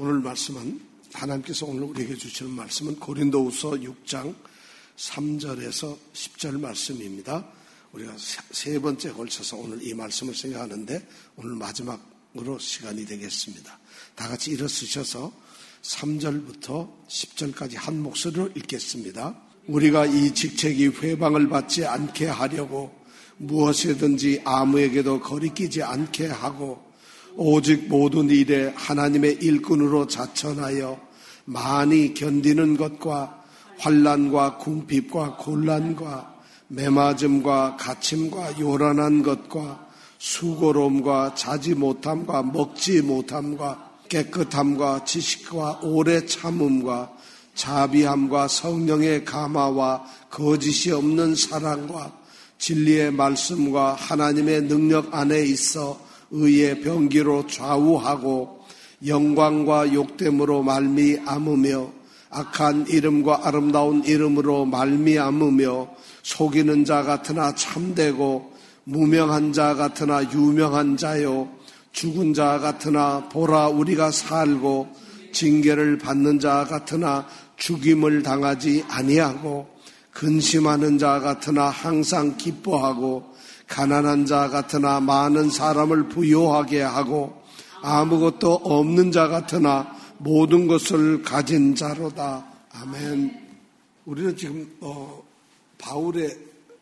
오늘 말씀은 하나님께서 오늘 우리에게 주시는 말씀은 고린도후서 6장 3절에서 10절 말씀입니다. 우리가 세 번째 걸쳐서 오늘 이 말씀을 생각하는데 오늘 마지막으로 시간이 되겠습니다. 다 같이 일어서셔서 3절부터 10절까지 한 목소리로 읽겠습니다. 우리가 이 직책이 회방을 받지 않게 하려고 무엇이든지 아무에게도 거리끼지 않게 하고 오직 모든 일에 하나님의 일꾼으로 자천하여 많이 견디는 것과 환난과 궁핍과 곤란과 매맞음과 갇힘과 요란한 것과 수고로움과 자지 못함과 먹지 못함과 깨끗함과 지식과 오래 참음과 자비함과 성령의 감화와 거짓이 없는 사랑과 진리의 말씀과 하나님의 능력 안에 있어 의의 병기로 좌우하고 영광과 욕됨으로 말미암으며 악한 이름과 아름다운 이름으로 말미암으며 속이는 자 같으나 참되고 무명한 자 같으나 유명한 자요 죽은 자 같으나 보라 우리가 살고 징계를 받는 자 같으나 죽임을 당하지 아니하고 근심하는 자 같으나 항상 기뻐하고 가난한 자 같으나 많은 사람을 부유하게 하고 아무것도 없는 자 같으나 모든 것을 가진 자로다. 아멘. 우리는 지금 바울의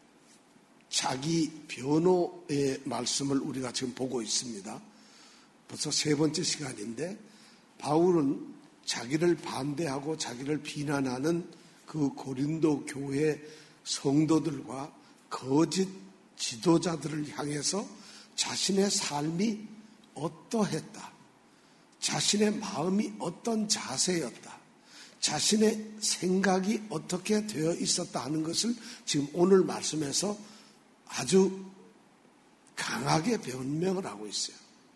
자기 변호의 말씀을 우리가 지금 보고 있습니다. 벌써 세 번째 시간인데 바울은 자기를 반대하고 자기를 비난하는 그 고린도 교회 성도들과 거짓 지도자들을 향해서 자신의 삶이 어떠했다, 자신의 마음이 어떤 자세였다, 자신의 생각이 어떻게 되어 있었다 하는 것을 지금 오늘 말씀에서 아주 강하게 변명을 하고 있어요.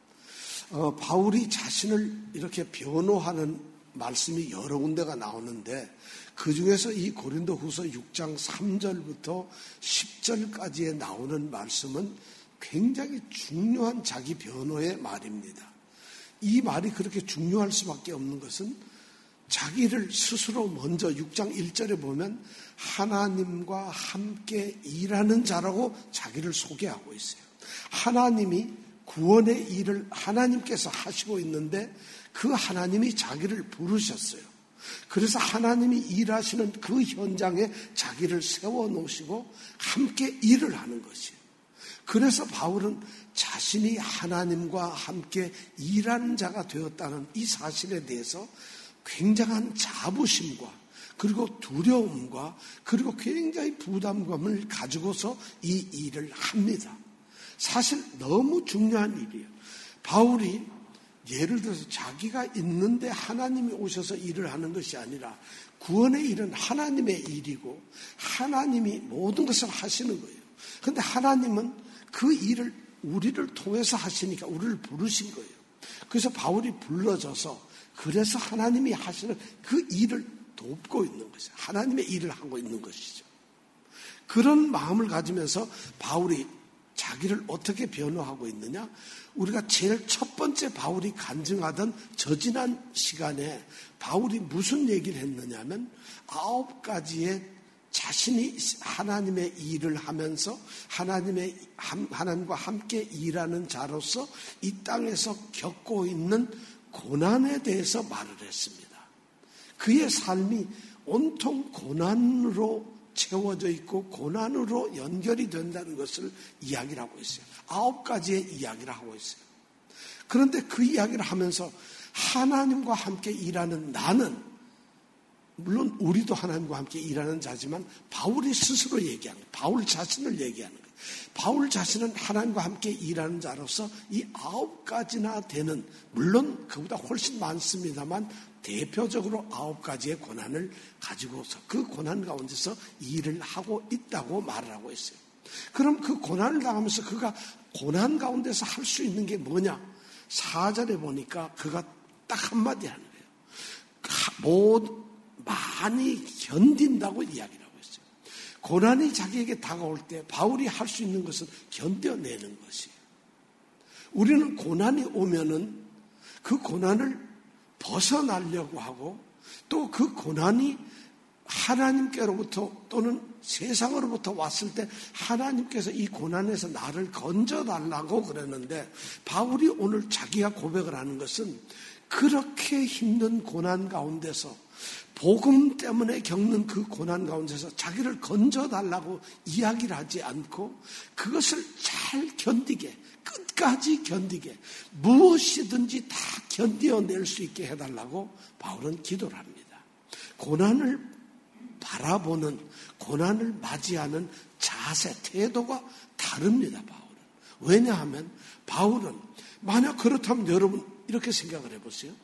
바울이 자신을 이렇게 변호하는 말씀이 여러 군데가 나오는데 그 중에서 이 고린도후서 6장 3절부터 10절까지에 나오는 말씀은 굉장히 중요한 자기 변호의 말입니다. 이 말이 그렇게 중요할 수밖에 없는 것은 자기를 스스로 먼저 6장 1절에 보면 하나님과 함께 일하는 자라고 자기를 소개하고 있어요. 하나님이 구원의 일을 하나님께서 하시고 있는데 그 하나님이 자기를 부르셨어요. 그래서 하나님이 일하시는 그 현장에 자기를 세워놓으시고 함께 일을 하는 것이에요. 그래서 바울은 자신이 하나님과 함께 일하는 자가 되었다는 이 사실에 대해서 굉장한 자부심과 그리고 두려움과 그리고 굉장히 부담감을 가지고서 이 일을 합니다. 사실 너무 중요한 일이에요. 바울이 예를 들어서 자기가 있는데 하나님이 오셔서 일을 하는 것이 아니라 구원의 일은 하나님의 일이고 하나님이 모든 것을 하시는 거예요. 그런데 하나님은 그 일을 우리를 통해서 하시니까 우리를 부르신 거예요. 그래서 바울이 불러져서 그래서 하나님이 하시는 그 일을 돕고 있는 것이죠. 하나님의 일을 하고 있는 것이죠. 그런 마음을 가지면서 바울이 자기를 어떻게 변호하고 있느냐? 우리가 제일 첫 번째 바울이 간증하던 저지난 시간에 바울이 무슨 얘기를 했느냐면 9가지의 자신이 하나님의 일을 하면서 하나님과 함께 일하는 자로서 이 땅에서 겪고 있는 고난에 대해서 말을 했습니다. 그의 삶이 온통 고난으로 채워져 있고 고난으로 연결이 된다는 것을 이야기를 하고 있어요. 9가지의 이야기를 하고 있어요. 그런데 그 이야기를 하면서 하나님과 함께 일하는 나는, 물론 우리도 하나님과 함께 일하는 자지만 바울이 스스로 얘기하는 거예요. 바울 자신을 얘기하는 거예요. 바울 자신은 하나님과 함께 일하는 자로서 이 9가지나 되는, 물론 그보다 훨씬 많습니다만 대표적으로 9가지의 고난을 가지고서 그 고난 가운데서 일을 하고 있다고 말을 하고 있어요. 그럼 그 고난을 당하면서 그가 고난 가운데서 할 수 있는 게 뭐냐? 4절에 보니까 그가 딱 한마디 하는 거예요. 많이 견딘다고 이야기를 하고 있어요. 고난이 자기에게 다가올 때 바울이 할 수 있는 것은 견뎌내는 것이에요. 우리는 고난이 오면은 그 고난을 벗어나려고 하고 또 그 고난이 하나님께로부터 또는 세상으로부터 왔을 때 하나님께서 이 고난에서 나를 건져달라고 그랬는데 바울이 오늘 자기가 고백을 하는 것은 그렇게 힘든 고난 가운데서 복음 때문에 겪는 그 고난 가운데서 자기를 건져달라고 이야기를 하지 않고 그것을 잘 견디게 끝까지 견디게 무엇이든지 다 견뎌낼 수 있게 해달라고 바울은 기도를 합니다. 고난을 바라보는 고난을 맞이하는 자세, 태도가 다릅니다. 바울은. 왜냐하면 바울은 만약 그렇다면 여러분 이렇게 생각을 해보세요.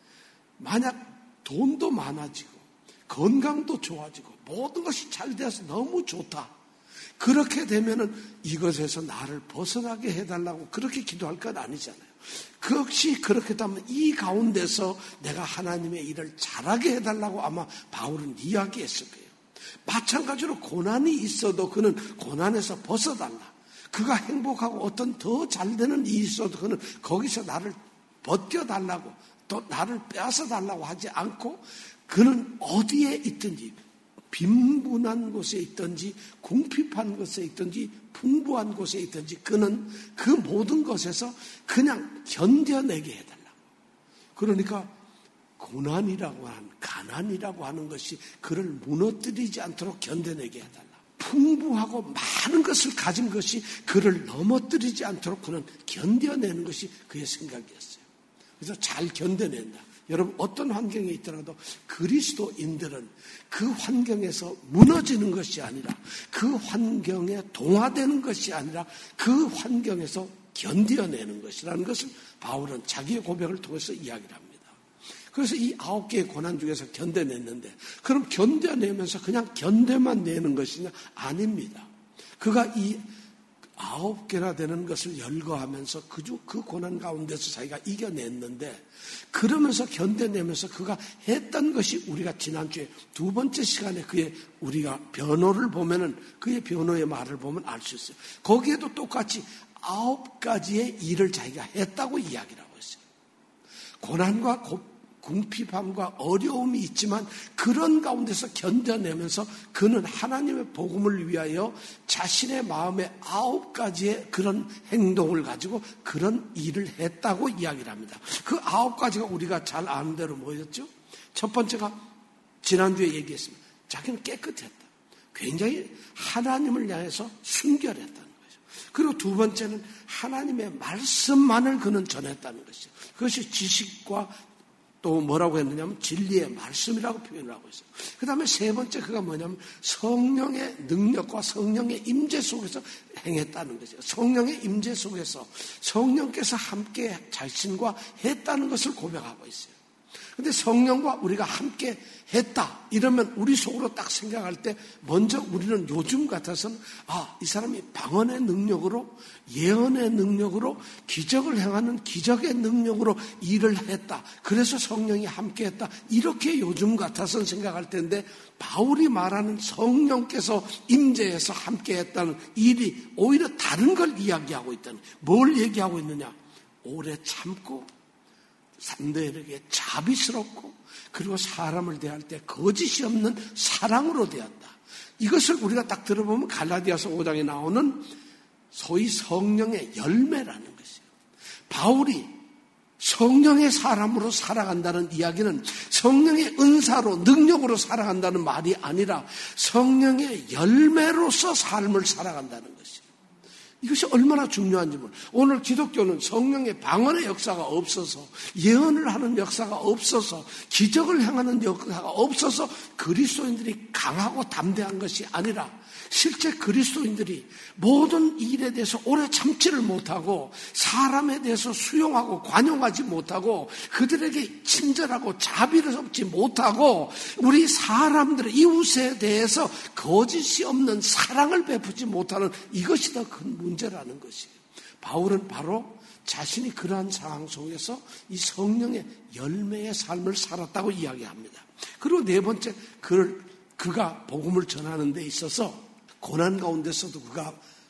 만약 돈도 많아지고 건강도 좋아지고 모든 것이 잘 돼서 너무 좋다. 그렇게 되면은 이것에서 나를 벗어나게 해달라고 그렇게 기도할 건 아니잖아요. 그것이 그렇게 되면 이 가운데서 내가 하나님의 일을 잘하게 해달라고 아마 바울은 이야기했을 거예요. 마찬가지로 고난이 있어도 그는 고난에서 벗어달라. 그가 행복하고 어떤 더 잘되는 일이 있어도 그는 거기서 나를 벗겨달라고 또 나를 빼앗아달라고 하지 않고 그는 어디에 있든지 빈분한 곳에 있든지 궁핍한 곳에 있든지 풍부한 곳에 있든지 그는 그 모든 것에서 그냥 견뎌내게 해달라고. 그러니까 고난이라고 하는 가난이라고 하는 것이 그를 무너뜨리지 않도록 견뎌내게 해달라. 풍부하고 많은 것을 가진 것이 그를 넘어뜨리지 않도록 그는 견뎌내는 것이 그의 생각이었어요. 그래서 잘 견뎌낸다. 여러분 어떤 환경에 있더라도 그리스도인들은 그 환경에서 무너지는 것이 아니라 그 환경에 동화되는 것이 아니라 그 환경에서 견뎌내는 것이라는 것을 바울은 자기의 고백을 통해서 이야기를 합니다. 그래서 이 9개의 고난 중에서 견뎌냈는데 그럼 견뎌내면서 그냥 견뎌만 내는 것이냐? 아닙니다. 그가 이 9개나 되는 것을 열거하면서 그 고난 가운데서 자기가 이겨냈는데 그러면서 견뎌내면서 그가 했던 것이 우리가 지난주에 두 번째 시간에 우리가 변호를 보면은 그의 변호의 말을 보면 알 수 있어요. 거기에도 똑같이 9가지의 일을 자기가 했다고 이야기를 하고 있어요. 고난과 궁핍함과 어려움이 있지만 그런 가운데서 견뎌내면서 그는 하나님의 복음을 위하여 자신의 마음에 9가지의 그런 행동을 가지고 그런 일을 했다고 이야기를 합니다. 그 9가지가 우리가 잘 아는 대로 뭐였죠? 첫 번째가 지난주에 얘기했습니다. 자기는 깨끗했다. 굉장히 하나님을 향해서 순결했다는 거죠. 그리고 두 번째는 하나님의 말씀만을 그는 전했다는 것이죠. 그것이 지식과 또 뭐라고 했느냐면 진리의 말씀이라고 표현을 하고 있어요. 그 다음에 세 번째 그가 뭐냐면 성령의 능력과 성령의 임재 속에서 행했다는 거죠. 성령의 임재 속에서 성령께서 함께 자신과 했다는 것을 고백하고 있어요. 근데 성령과 우리가 함께 했다 이러면 우리 속으로 딱 생각할 때 먼저 우리는 요즘 같아서는 이 사람이 방언의 능력으로 예언의 능력으로 기적을 행하는 기적의 능력으로 일을 했다. 그래서 성령이 함께 했다. 이렇게 요즘 같아서는 생각할 텐데 바울이 말하는 성령께서 임재해서 함께 했다는 일이 오히려 다른 걸 이야기하고 있다는 거예요. 뭘 얘기하고 있느냐? 오래 참고 상대에게 자비스럽고 그리고 사람을 대할 때 거짓이 없는 사랑으로 대한다. 이것을 우리가 딱 들어보면 갈라디아서 5장에 나오는 소위 성령의 열매라는 것이에요. 바울이 성령의 사람으로 살아간다는 이야기는 성령의 은사로 능력으로 살아간다는 말이 아니라 성령의 열매로서 삶을 살아간다는 것이에요. 이것이 얼마나 중요한지 몰라요. 오늘 기독교는 성령의 방언의 역사가 없어서 예언을 하는 역사가 없어서 기적을 행하는 역사가 없어서 그리스도인들이 강하고 담대한 것이 아니라 실제 그리스도인들이 모든 일에 대해서 오래 참지를 못하고 사람에 대해서 수용하고 관용하지 못하고 그들에게 친절하고 자비를 없지 못하고 우리 사람들의 이웃에 대해서 거짓이 없는 사랑을 베푸지 못하는 이것이 더 큰 문제라는 것이에요. 바울은 바로 자신이 그러한 상황 속에서 이 성령의 열매의 삶을 살았다고 이야기합니다. 그리고 네 번째 그가 복음을 전하는 데 있어서 고난 가운데서도 그가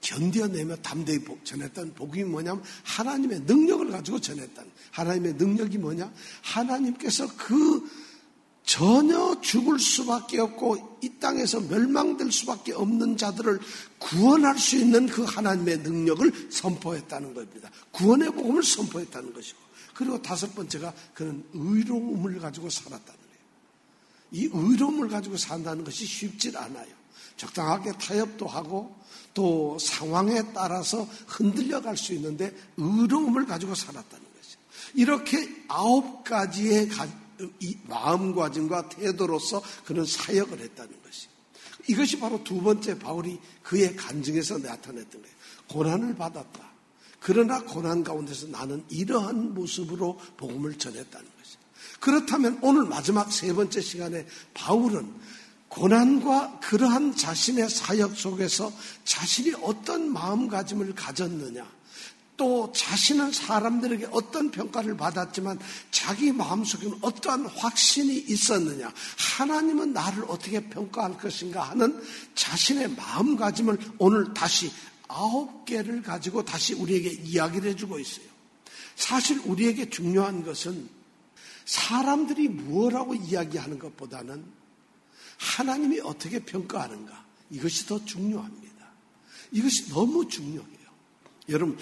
견뎌내며 담대히 전했던 복음이 뭐냐면 하나님의 능력을 가지고 전했다는, 하나님의 능력이 뭐냐? 하나님께서 그 전혀 죽을 수밖에 없고 이 땅에서 멸망될 수밖에 없는 자들을 구원할 수 있는 그 하나님의 능력을 선포했다는 겁니다. 구원의 복음을 선포했다는 것이고, 그리고 다섯 번째가 그는 의로움을 가지고 살았다는 거예요. 이 의로움을 가지고 산다는 것이 쉽지 않아요. 적당하게 타협도 하고 또 상황에 따라서 흔들려 갈 수 있는데 의로움을 가지고 살았다는 것이죠. 이렇게 9가지의 이 마음가짐과 태도로서 그는 사역을 했다는 것이, 이것이 바로 두 번째 바울이 그의 간증에서 나타냈던 거예요. 고난을 받았다. 그러나 고난 가운데서 나는 이러한 모습으로 복음을 전했다는 것이. 그렇다면 오늘 마지막 세 번째 시간에 바울은 고난과 그러한 자신의 사역 속에서 자신이 어떤 마음가짐을 가졌느냐, 또 자신은 사람들에게 어떤 평가를 받았지만 자기 마음속에는 어떠한 확신이 있었느냐, 하나님은 나를 어떻게 평가할 것인가 하는 자신의 마음가짐을 오늘 다시 9개를 가지고 다시 우리에게 이야기를 해주고 있어요. 사실 우리에게 중요한 것은 사람들이 뭐라고 이야기하는 것보다는 하나님이 어떻게 평가하는가, 이것이 더 중요합니다. 이것이 너무 중요해요. 여러분,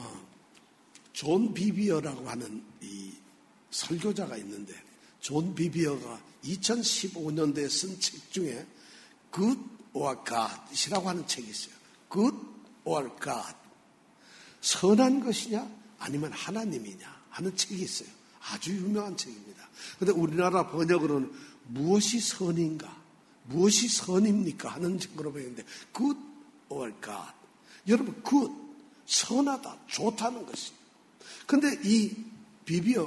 존 비비어라고 하는 이 설교자가 있는데, 존 비비어가 2015년도에 쓴 책 중에 Good or God이라고 하는 책이 있어요. Good or God, 선한 것이냐 아니면 하나님이냐 하는 책이 있어요. 아주 유명한 책입니다. 그런데 우리나라 번역으로는 무엇이 선인가, 무엇이 선입니까 하는 책으로 보이는데 Good or God, 여러분 good, 선하다, 좋다는 것입니다. 그런데 이 비비어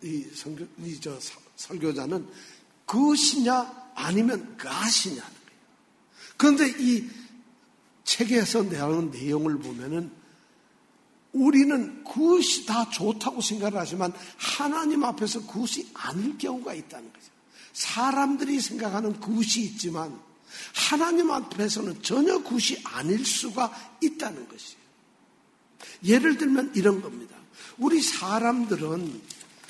설교자는 그것이냐 아니면 그것이냐는 거예요. 그런데 이 책에서 나오는 내용을 보면은 우리는 그것이 다 좋다고 생각을 하지만 하나님 앞에서 그것이 아닐 경우가 있다는 거죠. 사람들이 생각하는 그것이 있지만 하나님 앞에서는 전혀 그것이 아닐 수가 있다는 것이에요. 예를 들면 이런 겁니다. 우리 사람들은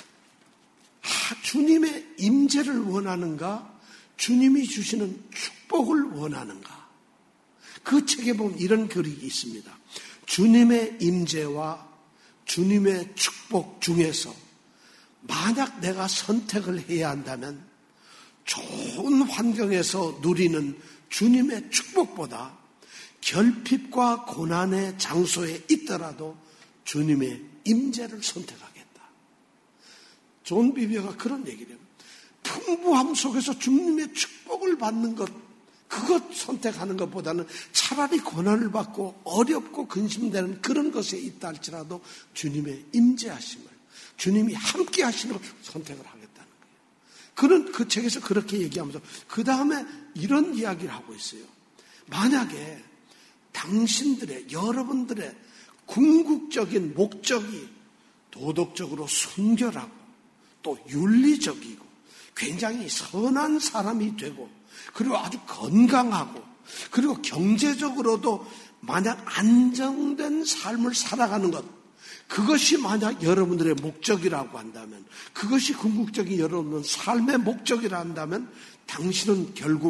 주님의 임재를 원하는가, 주님이 주시는 축복을 원하는가. 그 책에 보면 이런 글이 있습니다. 주님의 임재와 주님의 축복 중에서 만약 내가 선택을 해야 한다면 좋은 환경에서 누리는 주님의 축복보다 결핍과 고난의 장소에 있더라도 주님의 임재를 선택하겠다. 존 비비어가 그런 얘기를 해요. 풍부함 속에서 주님의 축복을 받는 것, 그것 선택하는 것보다는 차라리 고난을 받고 어렵고 근심되는 그런 것에 있다 할지라도 주님의 임재하심을, 주님이 함께 하시는 걸 선택을 하겠다는 거예요. 그는 그 책에서 그렇게 얘기하면서 그 다음에 이런 이야기를 하고 있어요. 만약에 당신들의, 여러분들의 궁극적인 목적이 도덕적으로 순결하고 또 윤리적이고 굉장히 선한 사람이 되고 그리고 아주 건강하고 그리고 경제적으로도 만약 안정된 삶을 살아가는 것, 그것이 만약 여러분들의 목적이라고 한다면, 그것이 궁극적인 여러분의 삶의 목적이라 한다면 당신은 결국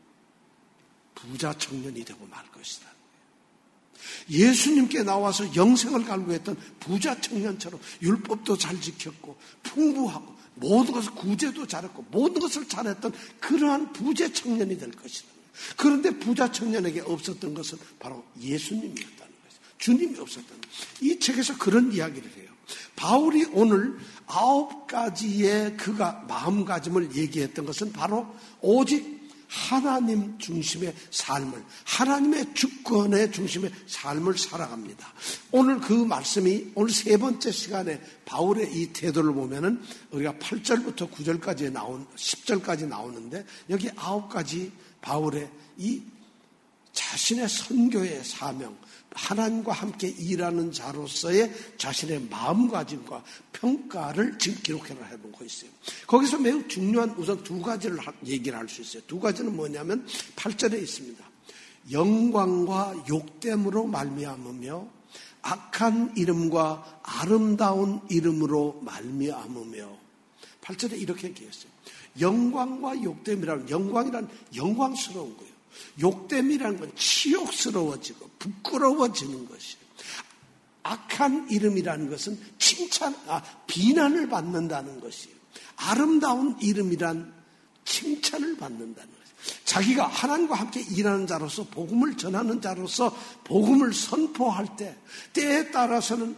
부자 청년이 되고 말 것이다. 예수님께 나와서 영생을 갈구했던 부자 청년처럼 율법도 잘 지켰고 풍부하고 모든 것을 구제도 잘했고 모든 것을 잘했던 그러한 부자 청년이 될 것이다. 그런데 부자 청년에게 없었던 것은 바로 예수님이었다는 것이죠. 주님이 없었다는 것이죠. 이 책에서 그런 이야기를 해요. 바울이 오늘 9가지의 그가 마음가짐을 얘기했던 것은 바로 오직 하나님 중심의 삶을, 하나님의 주권의 중심의 삶을 살아갑니다. 오늘 그 말씀이 오늘 세 번째 시간에 바울의 이 태도를 보면은 우리가 8절부터 9절까지 10절까지 나오는데 여기 9가지 바울의 이 자신의 선교의 사명, 하나님과 함께 일하는 자로서의 자신의 마음가짐과 평가를 지금 기록해서 해보고 있어요. 거기서 매우 중요한 우선 두 가지를 얘기를 할 수 있어요. 두 가지는 뭐냐면 8절에 있습니다. 영광과 욕됨으로 말미암으며 악한 이름과 아름다운 이름으로 말미암으며 8절에 이렇게 얘기했어요. 영광과 욕됨이라는 영광이란 영광스러운 거예요. 욕됨이라는 건 치욕스러워지고 부끄러워지는 것이에요. 악한 이름이라는 것은 비난을 받는다는 것이에요. 아름다운 이름이란 칭찬을 받는다는 것이에요. 자기가 하나님과 함께 일하는 자로서 복음을 전하는 자로서 복음을 선포할 때 때에 따라서는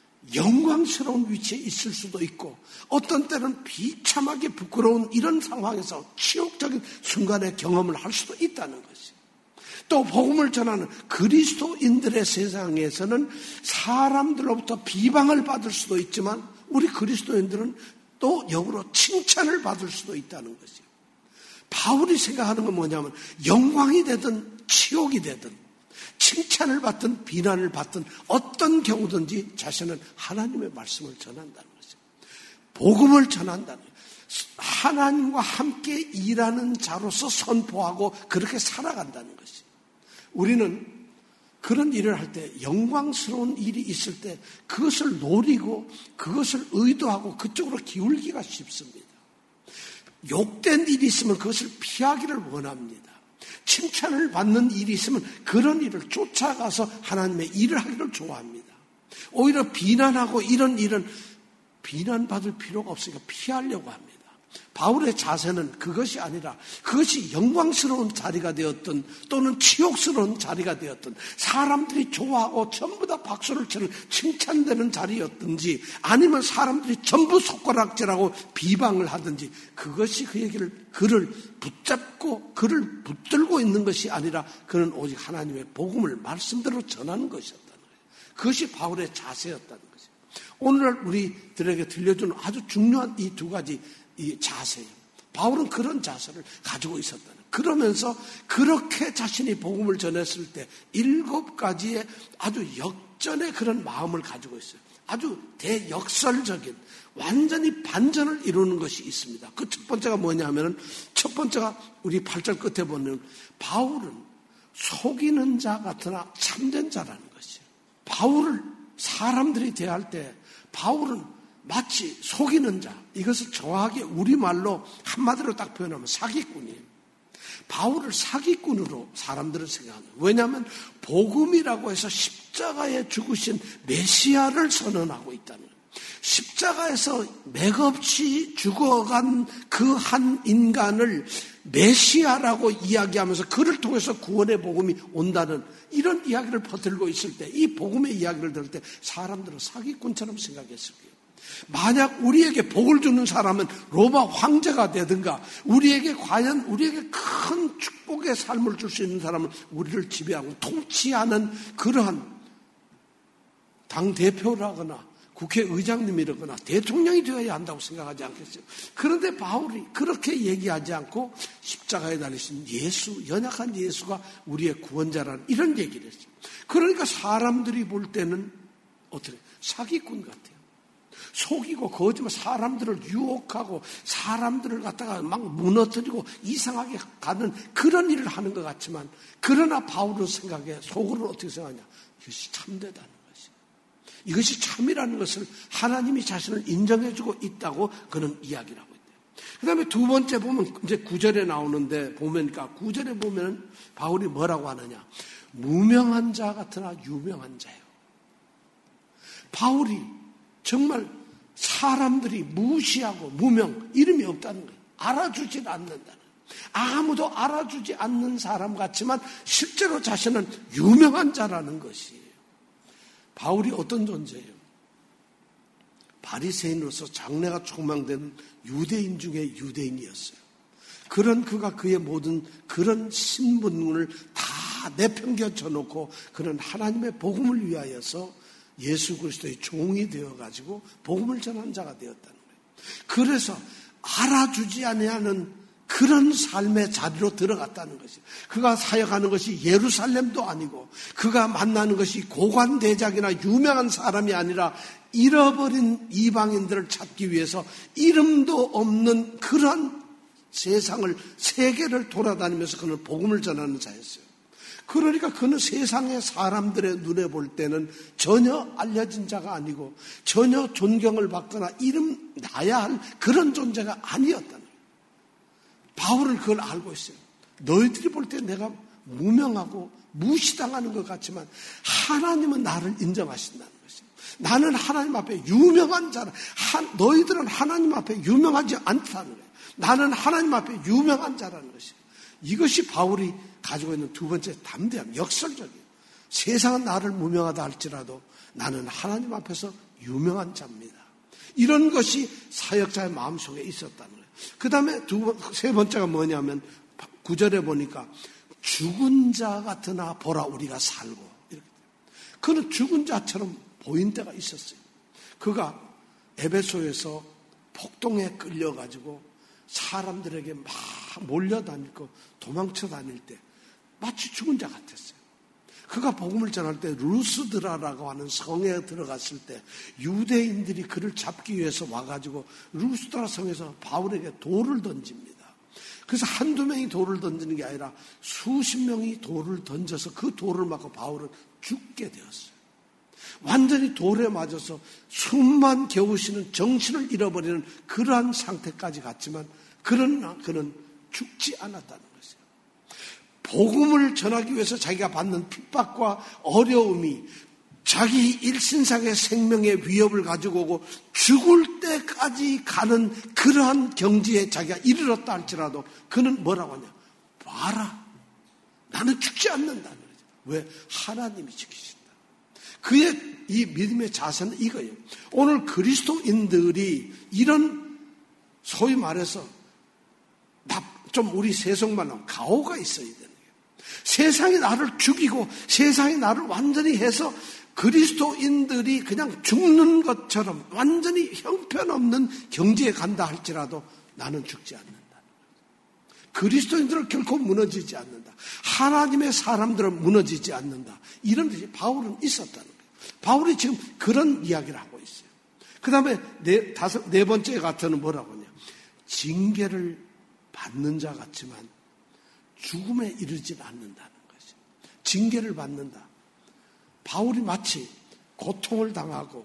영광스러운 위치에 있을 수도 있고 어떤 때는 비참하게 부끄러운 이런 상황에서 치욕적인 순간의 경험을 할 수도 있다는 것이에요. 또 복음을 전하는 그리스도인들의 세상에서는 사람들로부터 비방을 받을 수도 있지만 우리 그리스도인들은 또 역으로 칭찬을 받을 수도 있다는 것이에요. 바울이 생각하는 건 뭐냐면 영광이 되든 치욕이 되든 칭찬을 받든 비난을 받든 어떤 경우든지 자신은 하나님의 말씀을 전한다는 것이죠. 복음을 전한다는 거예요. 하나님과 함께 일하는 자로서 선포하고 그렇게 살아간다는 것이죠. 우리는 그런 일을 할 때 영광스러운 일이 있을 때 그것을 노리고 그것을 의도하고 그쪽으로 기울기가 쉽습니다. 욕된 일이 있으면 그것을 피하기를 원합니다. 칭찬을 받는 일이 있으면 그런 일을 쫓아가서 하나님의 일을 하기를 좋아합니다. 오히려 비난하고 이런 일은 비난받을 필요가 없으니까 피하려고 합니다. 바울의 자세는 그것이 아니라 그것이 영광스러운 자리가 되었든 또는 치욕스러운 자리가 되었든 사람들이 좋아하고 전부 다 박수를 치는 칭찬되는 자리였든지 아니면 사람들이 전부 손가락질하고 비방을 하든지 그것이 그를 붙잡고 그를 붙들고 있는 것이 아니라 그는 오직 하나님의 복음을 말씀대로 전하는 것이었다는 거예요. 그것이 바울의 자세였다는 거죠. 오늘날 우리들에게 들려주는 아주 중요한 이 두 가지 이 자세예요. 바울은 그런 자세를 가지고 있었다는 거예요. 그러면서 그렇게 자신이 복음을 전했을 때 7가지의 아주 역전의 그런 마음을 가지고 있어요. 아주 대역설적인 완전히 반전을 이루는 것이 있습니다. 그 첫 번째가 뭐냐면은 첫 번째가 우리 8절 끝에 보면 바울은 속이는 자 같으나 참된 자라는 것이에요. 바울을 사람들이 대할 때 바울은 마치 속이는 자, 이것을 정확하게 우리말로 한마디로 딱 표현하면 사기꾼이에요. 바울을 사기꾼으로 사람들은 생각합니다. 왜냐하면 복음이라고 해서 십자가에 죽으신 메시아를 선언하고 있다는 거예요. 십자가에서 맥없이 죽어간 그 한 인간을 메시아라고 이야기하면서 그를 통해서 구원의 복음이 온다는 이런 이야기를 퍼뜨리고 있을 때 이 복음의 이야기를 들을 때 사람들은 사기꾼처럼 생각했을 거예요. 만약 우리에게 복을 주는 사람은 로마 황제가 되든가 우리에게 큰 축복의 삶을 줄 수 있는 사람은 우리를 지배하고 통치하는 그러한 당대표라거나 국회의장님이라거나 대통령이 되어야 한다고 생각하지 않겠어요? 그런데 바울이 그렇게 얘기하지 않고 십자가에 달리신 예수, 연약한 예수가 우리의 구원자라는 이런 얘기를 했어요. 그러니까 사람들이 볼 때는 어떻게 사기꾼 같아요. 속이고 거짓말 사람들을 유혹하고 사람들을 갖다가 막 무너뜨리고 이상하게 가는 그런 일을 하는 것 같지만 그러나 바울은 생각해 속으로 어떻게 생각하냐? 이것이 참되다는 것이. 이것이 참이라는 것을 하나님이 자신을 인정해주고 있다고 그는 이야기를 하고 있대요. 그 다음에 두 번째 보면 이제 9절에 나오는데 보면까 9절에 보면 바울이 뭐라고 하느냐? 무명한 자 같으나 유명한 자요. 바울이 정말 사람들이 무시하고 무명, 이름이 없다는 거예요. 알아주지 않는다는 거예요. 아무도 알아주지 않는 사람 같지만 실제로 자신은 유명한 자라는 것이에요. 바울이 어떤 존재예요? 바리새인으로서 장래가 촉망되는 유대인 중에 유대인이었어요. 그가 그의 모든 그런 신분을 다 내팽겨쳐 놓고 그는 하나님의 복음을 위하여서 예수 그리스도의 종이 되어가지고 복음을 전하는 자가 되었다는 거예요. 그래서 알아주지 아니하는 그런 삶의 자리로 들어갔다는 것이에요. 그가 사역하는 것이 예루살렘도 아니고 그가 만나는 것이 고관대작이나 유명한 사람이 아니라 잃어버린 이방인들을 찾기 위해서 이름도 없는 그런 세상을 세계를 돌아다니면서 그는 복음을 전하는 자였어요. 그러니까 그는 세상의 사람들의 눈에 볼 때는 전혀 알려진 자가 아니고 전혀 존경을 받거나 이름 나야 할 그런 존재가 아니었다는 거예요. 바울은 그걸 알고 있어요. 너희들이 볼 때 내가 무명하고 무시당하는 것 같지만 하나님은 나를 인정하신다는 것이에요. 나는 하나님 앞에 유명한 자라. 너희들은 하나님 앞에 유명하지 않다는 거예요. 나는 하나님 앞에 유명한 자라는 것이에요. 이것이 바울이 가지고 있는 두 번째 담대함, 역설적이에요. 세상은 나를 무명하다 할지라도 나는 하나님 앞에서 유명한 자입니다. 이런 것이 사역자의 마음속에 있었다는 거예요. 그 다음에 세 번째가 뭐냐면 9절에 보니까 죽은 자 같으나 보라 우리가 살고 이렇게. 그는 죽은 자처럼 보인 때가 있었어요. 그가 에베소에서 폭동에 끌려가지고 사람들에게 막 몰려다니고 도망쳐 다닐 때 마치 죽은 자 같았어요. 그가 복음을 전할 때 루스드라라고 하는 성에 들어갔을 때 유대인들이 그를 잡기 위해서 와가지고 루스드라 성에서 바울에게 돌을 던집니다. 그래서 한두 명이 돌을 던지는 게 아니라 수십 명이 돌을 던져서 그 돌을 맞고 바울은 죽게 되었어요. 완전히 돌에 맞아서 숨만 겨우시는 정신을 잃어버리는 그러한 상태까지 갔지만 그러나 그는 죽지 않았다는 것이에요. 복음을 전하기 위해서 자기가 받는 핍박과 어려움이 자기 일신상의 생명의 위협을 가지고 오고 죽을 때까지 가는 그러한 경지에 자기가 이르렀다 할지라도 그는 뭐라고 하냐? 봐라. 나는 죽지 않는다는 거죠. 왜? 하나님이 지키신다. 그의 이 믿음의 자세는 이거예요. 오늘 그리스도인들이 이런 소위 말해서 좀 우리 세속말로 가오가 있어야 되는 거예요. 세상이 나를 죽이고 세상이 나를 완전히 해서 그리스도인들이 그냥 죽는 것처럼 완전히 형편없는 경지에 간다 할지라도 나는 죽지 않는다. 그리스도인들은 결코 무너지지 않는다. 하나님의 사람들은 무너지지 않는다. 이런 뜻이 바울은 있었다는 거예요. 바울이 지금 그런 이야기를 하고 있어요. 그 다음에 네 번째 같은 뭐라고 하냐. 징계를 받는 자 같지만 죽음에 이르지 않는다는 것이죠. 징계를 받는다. 바울이 마치 고통을 당하고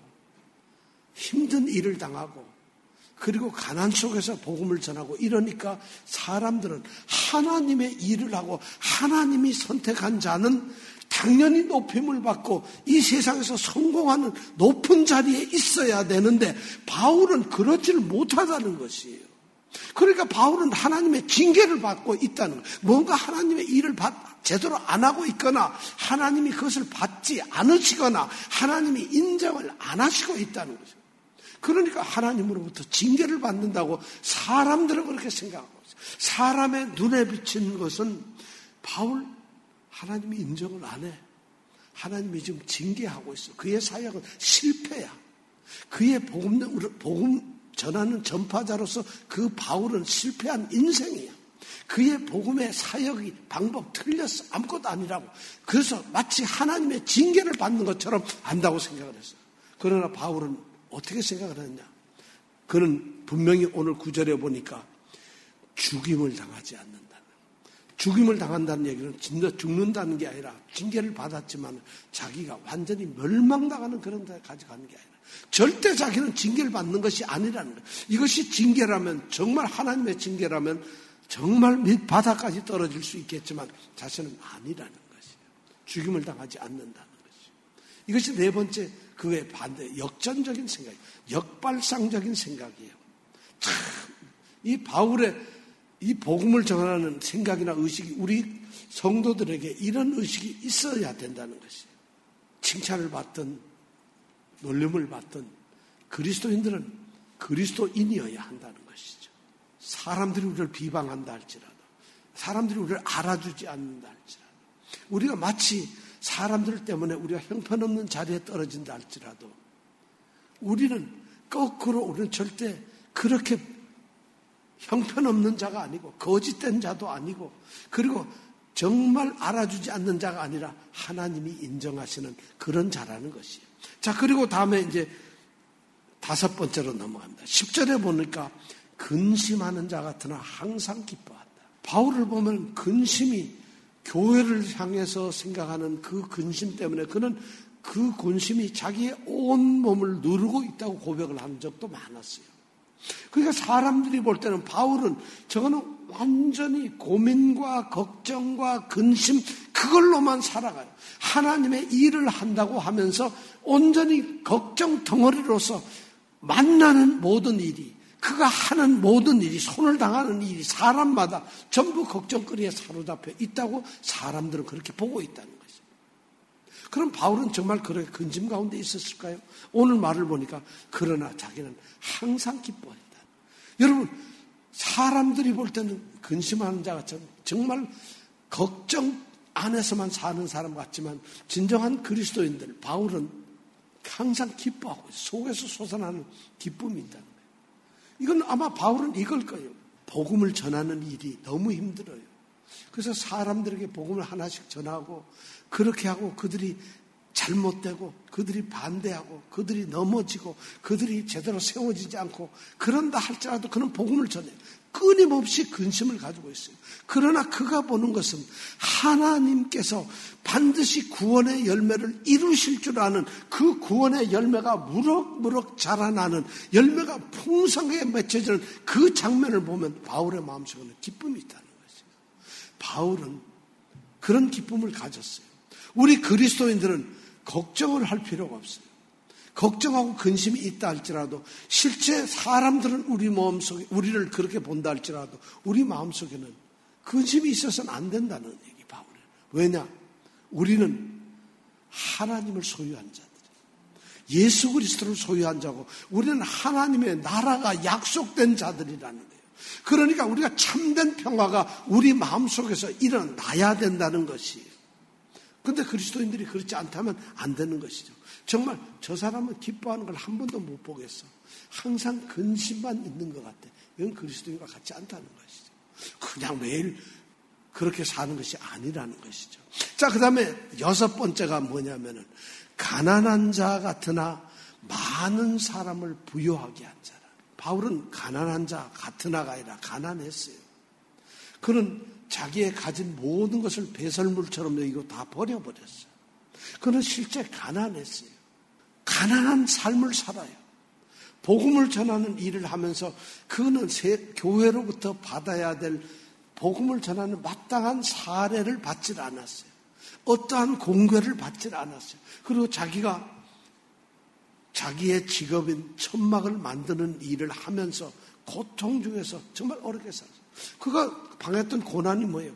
힘든 일을 당하고 그리고 가난 속에서 복음을 전하고 이러니까 사람들은 하나님의 일을 하고 하나님이 선택한 자는 당연히 높임을 받고 이 세상에서 성공하는 높은 자리에 있어야 되는데 바울은 그러지를 못하다는 것이에요. 그러니까 바울은 하나님의 징계를 받고 있다는 거예요. 뭔가 하나님의 일을 제대로 안 하고 있거나 하나님이 그것을 받지 않으시거나 하나님이 인정을 안 하시고 있다는 거죠. 그러니까 하나님으로부터 징계를 받는다고 사람들은 그렇게 생각하고 있어요. 사람의 눈에 비친 것은 바울 하나님이 인정을 안 해. 하나님이 지금 징계하고 있어. 그의 사역은 실패야. 그의 복음 전하는 전파자로서 그 바울은 실패한 인생이야. 그의 복음의 사역이 방법 틀렸어. 아무것도 아니라고. 그래서 마치 하나님의 징계를 받는 것처럼 안다고 생각을 했어요. 그러나 바울은 어떻게 생각을 했냐. 그는 분명히 오늘 9절에 보니까 죽임을 당하지 않는다는. 죽임을 당한다는 얘기는 진짜 죽는다는 게 아니라 징계를 받았지만 자기가 완전히 멸망당하는 그런 데까지 가는 게 아니라 절대 자기는 징계를 받는 것이 아니라는 거예요. 이것이 징계라면 정말 하나님의 징계라면 정말 밑바닥까지 떨어질 수 있겠지만 자신은 아니라는 것이에요. 죽임을 당하지 않는다는 것이에요. 이것이 네 번째 그의 반대 역전적인 생각이에요. 역발상적인 생각이에요. 참 이 바울의 이 복음을 전하는 생각이나 의식이 우리 성도들에게 이런 의식이 있어야 된다는 것이에요. 칭찬을 받든 놀림을 받든 그리스도인들은 그리스도인이어야 한다는 것이죠. 사람들이 우리를 비방한다 할지라도 사람들이 우리를 알아주지 않는다 할지라도 우리가 마치 사람들 때문에 우리가 형편없는 자리에 떨어진다 할지라도 우리는 거꾸로 우리는 절대 그렇게 형편없는 자가 아니고 거짓된 자도 아니고 그리고 정말 알아주지 않는 자가 아니라 하나님이 인정하시는 그런 자라는 것이에요. 자, 그리고 다음에 이제 5번째로 넘어갑니다. 10절에 보니까 근심하는 자 같으나 항상 기뻐한다. 바울을 보면 근심이 교회를 향해서 생각하는 그 근심 때문에 그는 그 근심이 자기의 온 몸을 누르고 있다고 고백을 한 적도 많았어요. 그러니까 사람들이 볼 때는 바울은 저거는 완전히 고민과 걱정과 근심 그걸로만 살아가요. 하나님의 일을 한다고 하면서 온전히 걱정 덩어리로서 만나는 모든 일이, 그가 하는 모든 일이, 손을 당하는 일이 사람마다 전부 걱정거리에 사로잡혀 있다고 사람들은 그렇게 보고 있다는 거죠. 그럼 바울은 정말 그렇게 근심 가운데 있었을까요? 오늘 말을 보니까 그러나 자기는 항상 기뻐했다. 여러분, 사람들이 볼 때는 근심하는 자 같지만 정말 걱정 안에서만 사는 사람 같지만 진정한 그리스도인들, 바울은 항상 기뻐하고 속에서 솟아나는 기쁨이 있다는 거예요. 이건 아마 바울은 이걸 거예요. 복음을 전하는 일이 너무 힘들어요. 그래서 사람들에게 복음을 하나씩 전하고 그렇게 하고 그들이 잘못되고 그들이 반대하고 그들이 넘어지고 그들이 제대로 세워지지 않고 그런다 할지라도 그는 복음을 전해요. 끊임없이 근심을 가지고 있어요. 그러나 그가 보는 것은 하나님께서 반드시 구원의 열매를 이루실 줄 아는 그 구원의 열매가 무럭무럭 자라나는 열매가 풍성하게 맺혀지는 그 장면을 보면 바울의 마음속에는 기쁨이 있다는 것이죠. 바울은 그런 기쁨을 가졌어요. 우리 그리스도인들은 걱정을 할 필요가 없어요. 걱정하고 근심이 있다 할지라도 실제 사람들은 우리 마음속에 우리를 그렇게 본다 할지라도 우리 마음속에는 근심이 있어서는 안 된다는 얘기 바울은. 왜냐? 우리는 하나님을 소유한 자들이에요. 예수 그리스도를 소유한 자고 우리는 하나님의 나라가 약속된 자들이라는 거예요. 그러니까 우리가 참된 평화가 우리 마음속에서 일어나야 된다는 것이에요. 그런데 그리스도인들이 그렇지 않다면 안 되는 것이죠. 정말 저 사람은 기뻐하는 걸 한 번도 못 보겠어. 항상 근심만 있는 것 같아. 이건 그리스도인과 같지 않다는 것이죠. 그냥 매일 그렇게 사는 것이 아니라는 것이죠. 자, 그 다음에 6번째가 뭐냐면은 가난한 자 같으나 많은 사람을 부유하게 한 자라. 바울은 가난한 자 같으나가 아니라 가난했어요. 그는 자기의 가진 모든 것을 배설물처럼 여기고 다 버려버렸어요. 그는 실제 가난했어요. 가난한 삶을 살아요. 복음을 전하는 일을 하면서 그는 교회로부터 받아야 될 복음을 전하는 마땅한 사례를 받질 않았어요. 어떠한 공개를 받질 않았어요. 그리고 자기가 자기의 직업인 천막을 만드는 일을 하면서 고통 중에서 정말 어렵게 살았어요. 그가 당했던 고난이 뭐예요?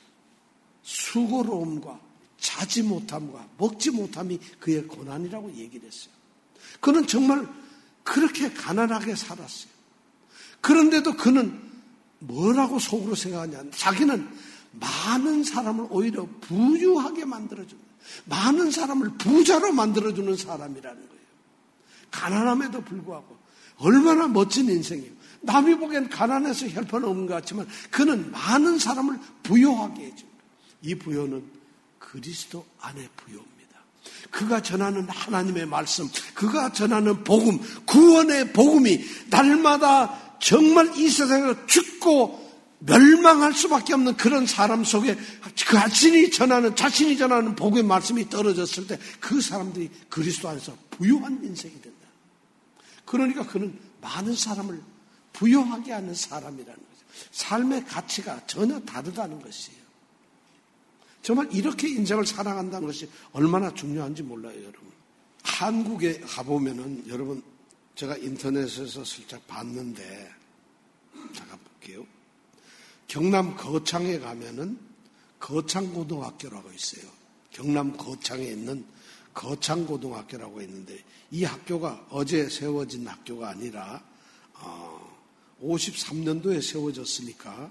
수고로움과 자지 못함과 먹지 못함이 그의 고난이라고 얘기를 했어요. 그는 정말 그렇게 가난하게 살았어요. 그런데도 그는 뭐라고 속으로 생각하냐? 자기는 많은 사람을 오히려 부유하게 만들어주는, 많은 사람을 부자로 만들어주는 사람이라는 거예요. 가난함에도 불구하고 얼마나 멋진 인생이에요. 남이 보기엔 가난해서 형편없는 것 같지만 그는 많은 사람을 부유하게 해줍니다. 이 부유는 그리스도 안의 부유입니다. 그가 전하는 하나님의 말씀, 그가 전하는 복음, 구원의 복음이 날마다 정말 이 세상에서 죽고 멸망할 수밖에 없는 그런 사람 속에 자신이 전하는 복음의 말씀이 떨어졌을 때 그 사람들이 그리스도 안에서 부유한 인생이 된다. 그러니까 그는 많은 사람을 부유하게 하는 사람이라는 거죠. 삶의 가치가 전혀 다르다는 것이에요. 정말 이렇게 인생을 살아간다는 것이 얼마나 중요한지 몰라요, 여러분. 한국에 가보면은, 여러분, 제가 인터넷에서 슬쩍 봤는데, 잠깐 볼게요. 경남 거창에 가면은 거창고등학교라고 있어요. 경남 거창에 있는 거창고등학교라고 있는데, 이 학교가 어제 세워진 학교가 아니라, 53년도에 세워졌으니까,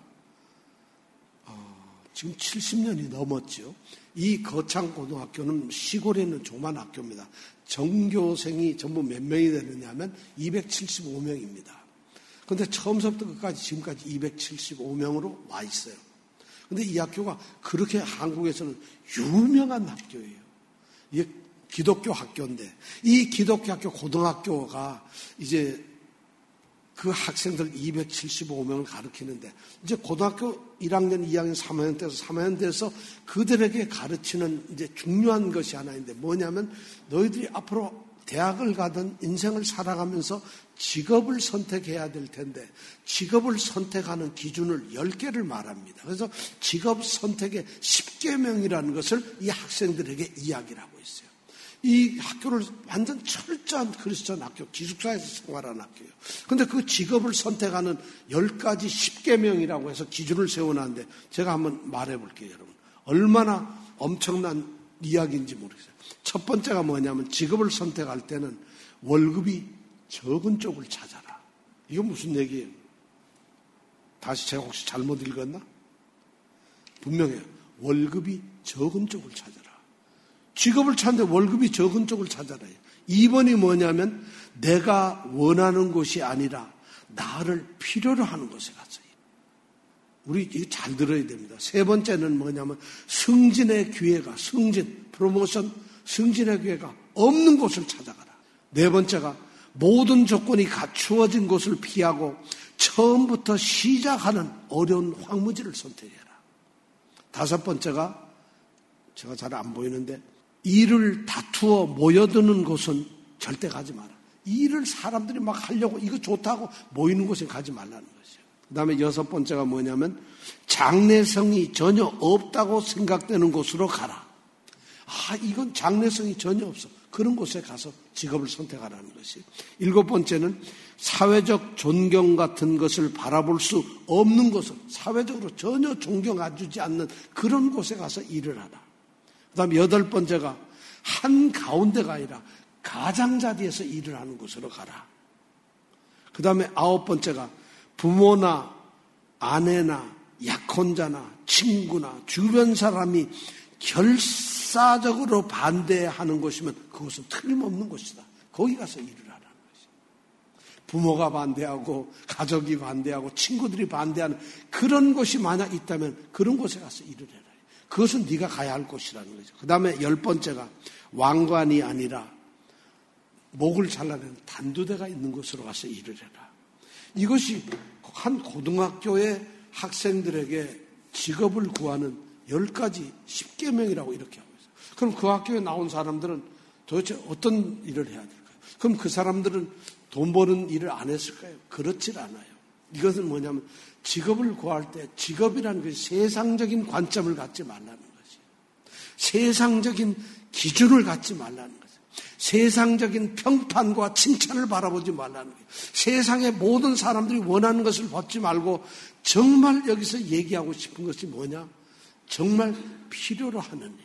지금 70년이 넘었죠. 이 거창고등학교는 시골에 있는 조그만 학교입니다. 전교생이 전부 몇 명이 되느냐면 275명입니다. 그런데 처음부터 끝까지 지금까지 275명으로 와 있어요. 그런데 이 학교가 그렇게 한국에서는 유명한 학교예요. 이게 기독교 학교인데 이 기독교 학교 고등학교가 이제 그 학생들 275명을 가르치는데 이제 고등학교 1학년, 2학년, 3학년 돼서 그들에게 가르치는 이제 중요한 것이 하나 있는데 뭐냐면 너희들이 앞으로 대학을 가든 인생을 살아가면서 직업을 선택해야 될 텐데 직업을 선택하는 기준을 10개를 말합니다. 그래서 직업 선택의 10계명이라는 것을 이 학생들에게 이야기를 하고 있어요. 이 학교를 완전 철저한 크리스천 학교, 기숙사에서 생활하는 학교예요. 그런데 그 직업을 선택하는 10가지 10계명이라고 해서 기준을 세워놨는데 제가 한번 말해볼게요, 여러분. 얼마나 엄청난 이야기인지 모르겠어요. 첫 번째가 뭐냐면 직업을 선택할 때는 월급이 적은 쪽을 찾아라. 이건 무슨 얘기예요? 다시 제가 혹시 잘못 읽었나? 분명해요. 월급이 적은 쪽을 찾아라. 직업을 찾는데 월급이 적은 쪽을 찾아라. 2번이 뭐냐면 내가 원하는 곳이 아니라 나를 필요로 하는 곳에 가서. 우리 이거 잘 들어야 됩니다. 세 번째는 뭐냐면 승진의 기회가, 프로모션, 승진의 기회가 없는 곳을 찾아가라. 네 번째가 모든 조건이 갖추어진 곳을 피하고 처음부터 시작하는 어려운 황무지를 선택해라. 다섯 번째가 제가 잘 안 보이는데 일을 다투어 모여드는 곳은 절대 가지 마라. 일을 사람들이 막 하려고 이거 좋다고 모이는 곳에 가지 말라는 것이죠. 그 다음에 여섯 번째가 뭐냐면 장래성이 전혀 없다고 생각되는 곳으로 가라. 이건 장래성이 전혀 없어. 그런 곳에 가서 직업을 선택하라는 것이. 일곱 번째는 사회적 존경 같은 것을 바라볼 수 없는 곳을, 사회적으로 전혀 존경해주지 않는 그런 곳에 가서 일을 하라. 그 다음에 여덟 번째가 한 가운데가 아니라 가장자리에서 일을 하는 곳으로 가라. 그 다음에 아홉 번째가 부모나 아내나 약혼자나 친구나 주변 사람이 결사적으로 반대하는 곳이면 그것은 틀림없는 곳이다. 거기 가서 일을 하라는 것이다. 부모가 반대하고 가족이 반대하고 친구들이 반대하는 그런 곳이 만약 있다면 그런 곳에 가서 일을 해라. 그것은 네가 가야 할 곳이라는 거죠. 그 다음에 열 번째가 왕관이 아니라 목을 잘라내는 단두대가 있는 곳으로 가서 일을 해라. 이것이 한 고등학교의 학생들에게 직업을 구하는 10가지 10계명이라고 이렇게 하고 있어요. 그럼 그 학교에 나온 사람들은 도대체 어떤 일을 해야 될까요? 그럼 그 사람들은 돈 버는 일을 안 했을까요? 그렇질 않아요. 이것은 뭐냐면 직업을 구할 때 직업이라는 것이 세상적인 관점을 갖지 말라는 것이에요. 세상적인 기준을 갖지 말라는 것이에요. 세상적인 평판과 칭찬을 바라보지 말라는 거예요. 세상의 모든 사람들이 원하는 것을 받지 말고 정말 여기서 얘기하고 싶은 것이 뭐냐? 정말 필요로 하는 일들.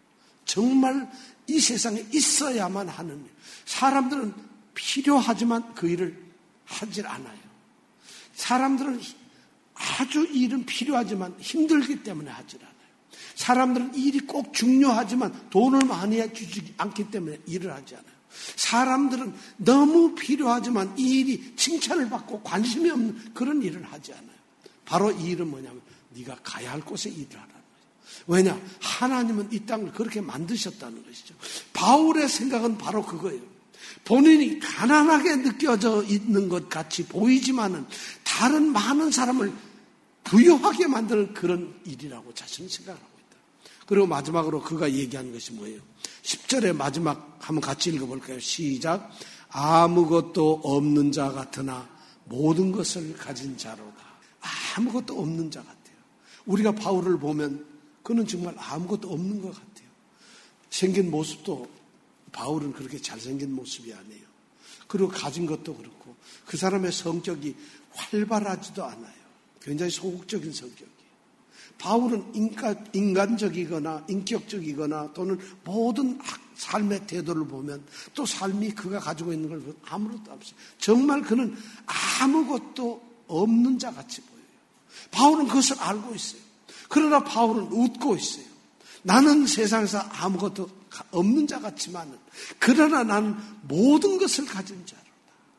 정말 이 세상에 있어야만 하는 일. 사람들은 필요하지만 그 일을 하질 않아요. 사람들은 아주 일은 필요하지만 힘들기 때문에 하질 않아요. 사람들은 일이 꼭 중요하지만 돈을 많이 해주지 않기 때문에 일을 하지 않아요. 사람들은 너무 필요하지만 이 일이 칭찬을 받고 관심이 없는 그런 일을 하지 않아요. 바로 이 일은 뭐냐면 네가 가야 할 곳에 일을 하라는 거예요. 왜냐? 하나님은 이 땅을 그렇게 만드셨다는 것이죠. 바울의 생각은 바로 그거예요. 본인이 가난하게 느껴져 있는 것 같이 보이지만은 다른 많은 사람을 부유하게 만드는 그런 일이라고 자신은 생각하고 있다. 그리고 마지막으로 그가 얘기하는 것이 뭐예요? 10절의 마지막 한번 같이 읽어볼까요? 시작. 아무것도 없는 자 같으나 모든 것을 가진 자로다. 아무것도 없는 자 같아요. 우리가 바울을 보면 그는 정말 아무것도 없는 것 같아요. 생긴 모습도 바울은 그렇게 잘생긴 모습이 아니에요. 그리고 가진 것도 그렇고 그 사람의 성격이 활발하지도 않아요. 굉장히 소극적인 성격이에요. 바울은 인간적이거나 인격적이거나 또는 모든 삶의 태도를 보면 또 삶이 그가 가지고 있는 걸 보면 아무것도 없어요. 정말 그는 아무것도 없는 자 같이 보여요. 바울은 그것을 알고 있어요. 그러나 바울은 웃고 있어요. 나는 세상에서 아무것도 없는 자 같지만은 그러나 나는 모든 것을 가진 자로다.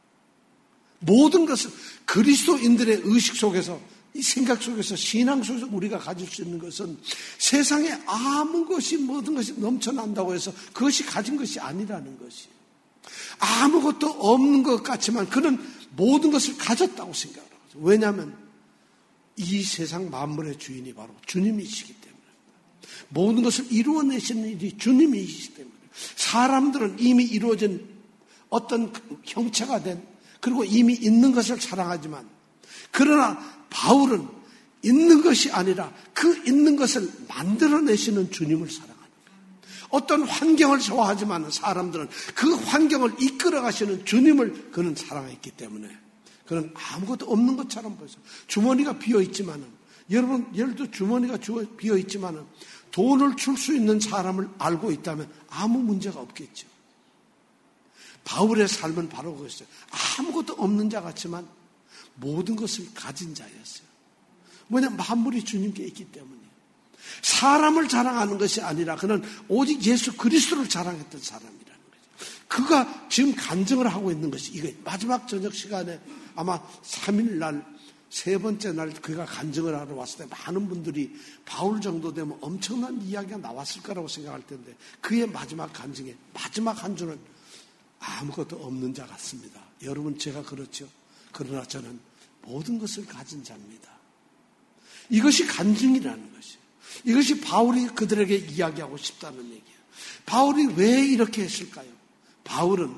모든 것을 그리스도인들의 의식 속에서 이 생각 속에서 신앙 속에서 우리가 가질 수 있는 것은 세상에 아무 것이 모든 것이 넘쳐난다고 해서 그것이 가진 것이 아니라는 것이에요. 아무것도 없는 것 같지만 그는 모든 것을 가졌다고 생각을 하죠. 왜냐하면 이 세상 만물의 주인이 바로 주님이시기 때문에, 모든 것을 이루어내시는 일이 주님이시기 때문에, 사람들은 이미 이루어진 어떤 형체가 된, 그리고 이미 있는 것을 사랑하지만, 그러나 바울은 있는 것이 아니라 그 있는 것을 만들어내시는 주님을 사랑합니다. 어떤 환경을 좋아하지만 사람들은 그 환경을 이끌어가시는 주님을 그는 사랑했기 때문에, 그는 아무것도 없는 것처럼 보여서 주머니가 비어있지만은, 여러분 예를 들어 주머니가 비어있지만은 돈을 줄 수 있는 사람을 알고 있다면 아무 문제가 없겠죠. 바울의 삶은 바로 그것이었어요. 아무것도 없는 자 같지만 모든 것을 가진 자였어요. 뭐냐, 만물이 주님께 있기 때문이에요. 사람을 자랑하는 것이 아니라 그는 오직 예수 그리스도를 자랑했던 사람이라는 거죠. 그가 지금 간증을 하고 있는 것이 이거 마지막 저녁 시간에 아마 3일 날, 세 번째 날 그가 간증을 하러 왔을 때 많은 분들이 바울 정도 되면 엄청난 이야기가 나왔을 거라고 생각할 텐데, 그의 마지막 간증의 마지막 한 줄은 아무것도 없는 자 같습니다. 여러분, 제가 그렇죠. 그러나 저는 모든 것을 가진 자입니다. 이것이 간증이라는 것이에요. 이것이 바울이 그들에게 이야기하고 싶다는 얘기예요. 바울이 왜 이렇게 했을까요? 바울은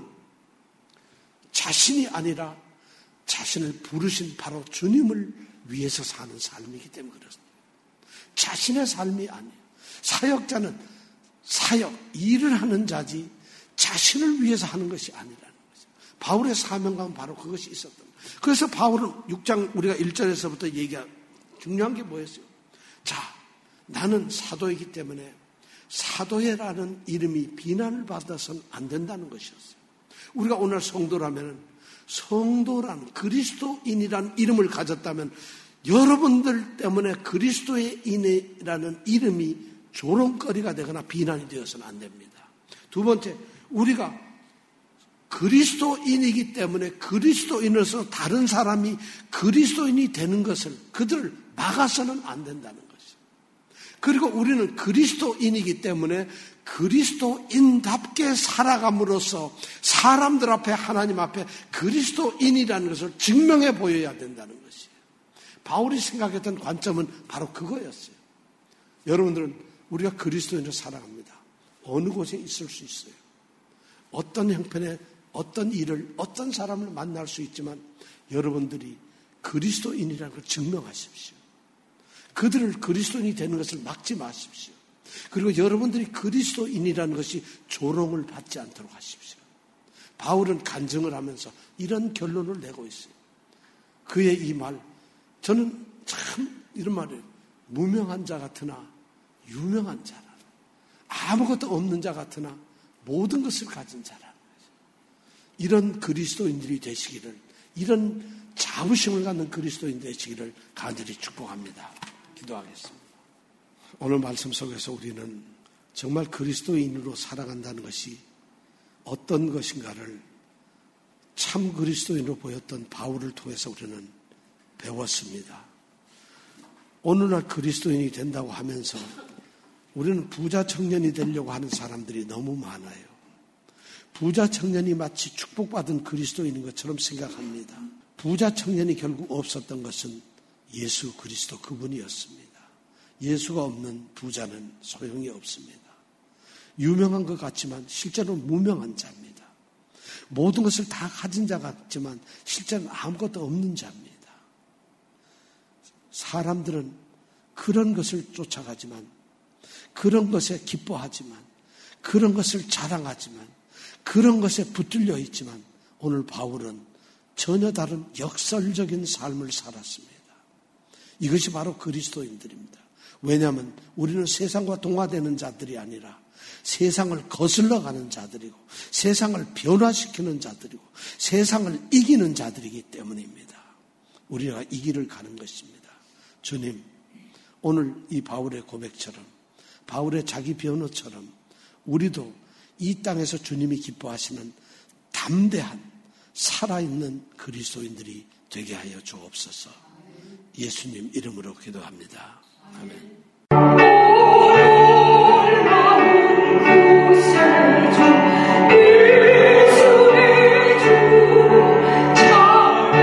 자신이 아니라 자신을 부르신 바로 주님을 위해서 사는 삶이기 때문에 그렇습니다. 자신의 삶이 아니에요. 사역자는 사역, 일을 하는 자지 자신을 위해서 하는 것이 아니라는 거죠. 바울의 사명감은 바로 그것이 있었던 거예요. 그래서 바울은 6장 우리가 1절에서부터 얘기한 중요한 게 뭐였어요? 자, 나는 사도이기 때문에 사도회라는 이름이 비난을 받아서는 안 된다는 것이었어요. 우리가 오늘 성도라면 성도란 그리스도인이라는 이름을 가졌다면 여러분들 때문에 그리스도인이라는 이름이 조롱거리가 되거나 비난이 되어서는 안 됩니다. 두 번째, 우리가 그리스도인이기 때문에 그리스도인으로서 다른 사람이 그리스도인이 되는 것을 그들을 막아서는 안 된다는 것이죠. 그리고 우리는 그리스도인이기 때문에 그리스도인답게 살아감으로써 사람들 앞에, 하나님 앞에 그리스도인이라는 것을 증명해 보여야 된다는 것이에요. 바울이 생각했던 관점은 바로 그거였어요. 여러분들은 우리가 그리스도인으로 살아갑니다. 어느 곳에 있을 수 있어요. 어떤 형편에 어떤 일을, 어떤 사람을 만날 수 있지만 여러분들이 그리스도인이라는 걸 증명하십시오. 그들을 그리스도인이 되는 것을 막지 마십시오. 그리고 여러분들이 그리스도인이라는 것이 조롱을 받지 않도록 하십시오. 바울은 간증을 하면서 이런 결론을 내고 있어요. 그의 이 말, 저는 참 이런 말이에요. 무명한 자 같으나 유명한 자라. 아무것도 없는 자 같으나 모든 것을 가진 자라는 거죠. 이런 그리스도인들이 되시기를, 이런 자부심을 갖는 그리스도인 되시기를 간절히 축복합니다. 기도하겠습니다. 오늘 말씀 속에서 우리는 정말 그리스도인으로 살아간다는 것이 어떤 것인가를 참 그리스도인으로 보였던 바울을 통해서 우리는 배웠습니다. 오늘날 그리스도인이 된다고 하면서 우리는 부자 청년이 되려고 하는 사람들이 너무 많아요. 부자 청년이 마치 축복받은 그리스도인인 것처럼 생각합니다. 부자 청년이 결국 없었던 것은 예수 그리스도 그분이었습니다. 예수가 없는 부자는 소용이 없습니다. 유명한 것 같지만 실제로 무명한 자입니다. 모든 것을 다 가진 자 같지만 실제는 아무것도 없는 자입니다. 사람들은 그런 것을 쫓아가지만, 그런 것에 기뻐하지만, 그런 것을 자랑하지만, 그런 것에 붙들려 있지만 오늘 바울은 전혀 다른 역설적인 삶을 살았습니다. 이것이 바로 그리스도인들입니다. 왜냐하면 우리는 세상과 동화되는 자들이 아니라 세상을 거슬러 가는 자들이고 세상을 변화시키는 자들이고 세상을 이기는 자들이기 때문입니다. 우리가 이 길을 가는 것입니다. 주님, 오늘 이 바울의 고백처럼, 바울의 자기 변호처럼 우리도 이 땅에서 주님이 기뻐하시는 담대한 살아있는 그리스도인들이 되게 하여 주옵소서. 예수님 이름으로 기도합니다. 아멘. 주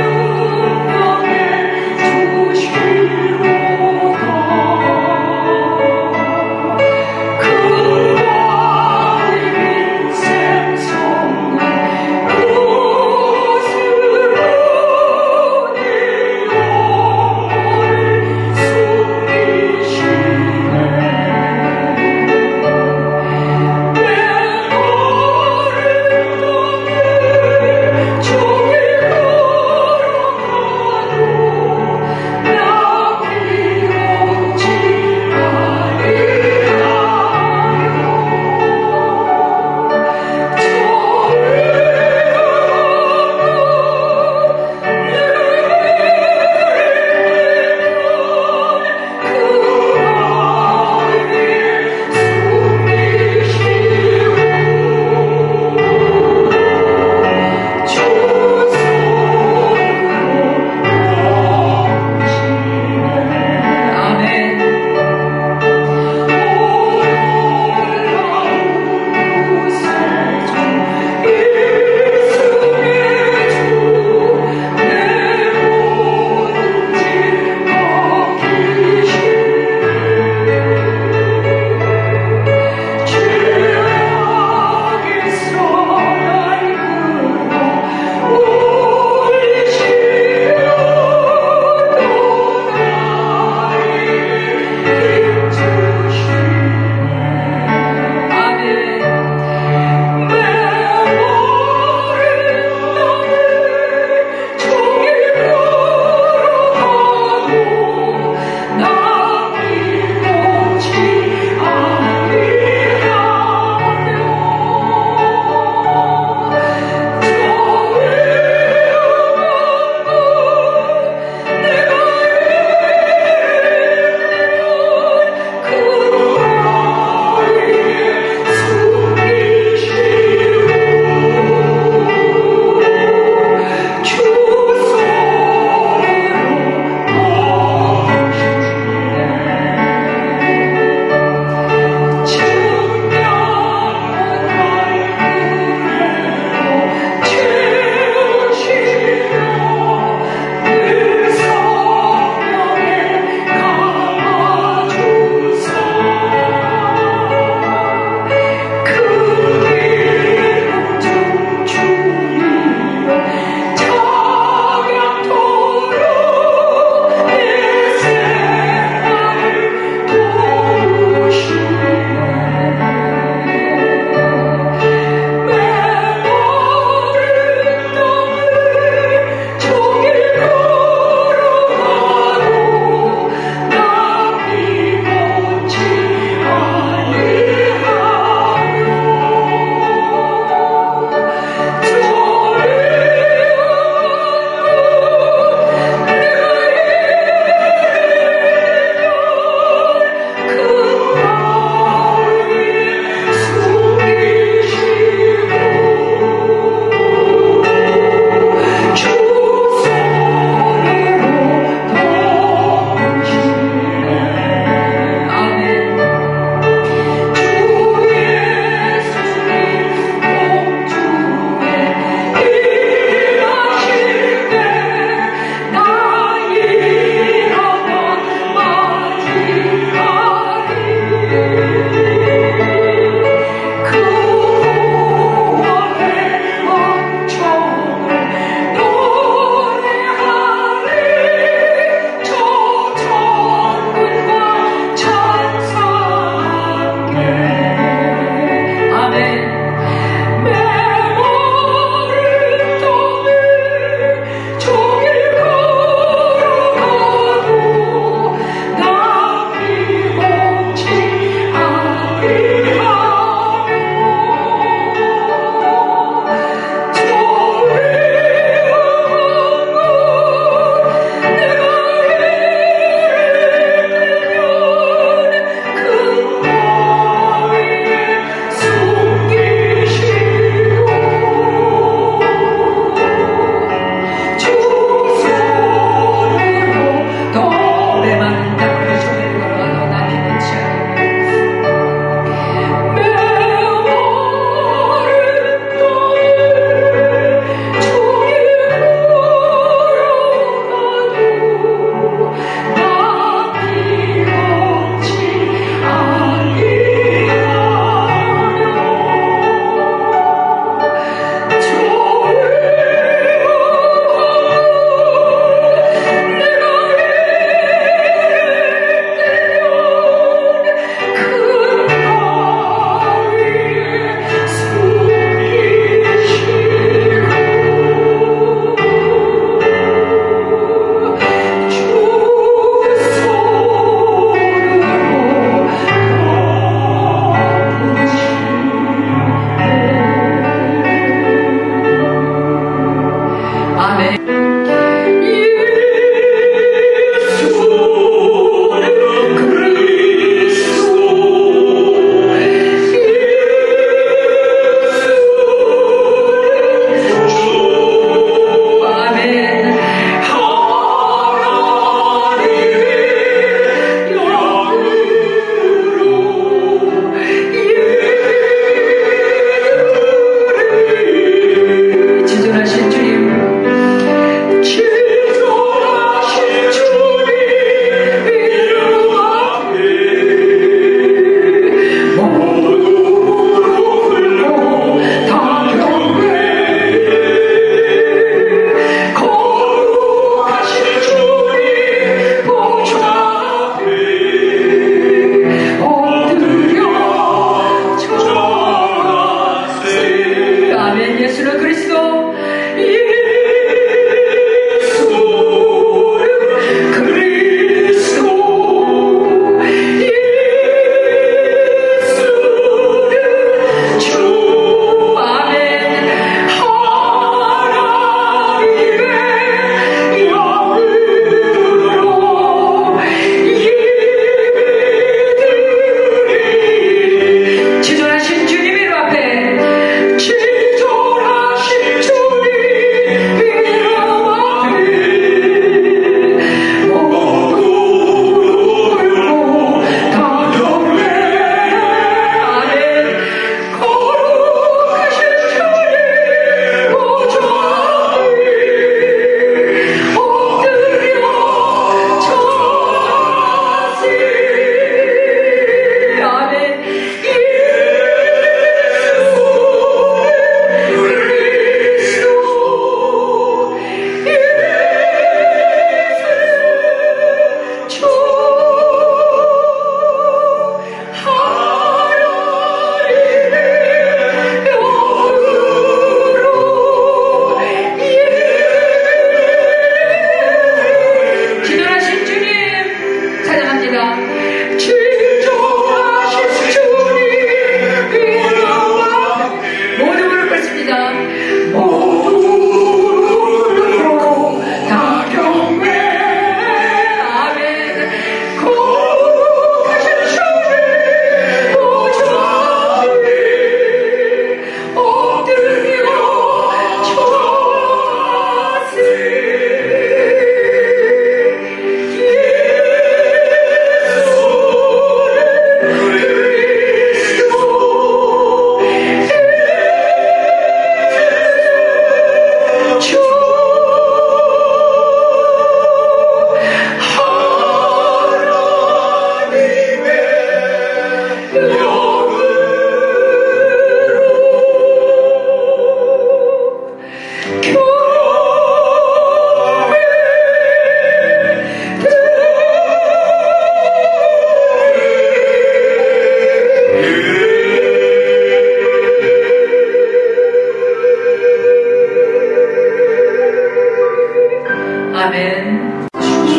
아멘.